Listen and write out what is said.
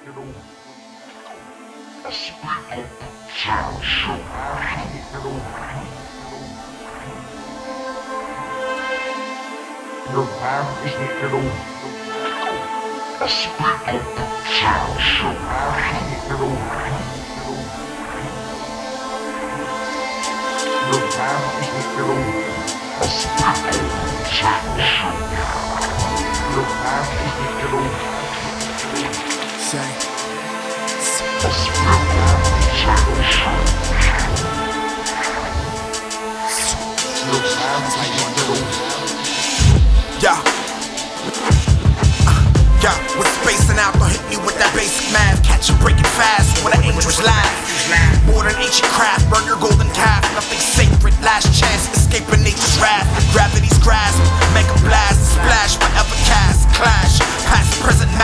Yeah, with spacing out, don't hit me with that basic math. Catch and break it fast with an angel's laugh. More than ancient craft, burn your golden calf. Nothing sacred, last chance, escaping nature's wrath. Gravity's grasp, make a blast, splash, forever cast, clash. Past, present,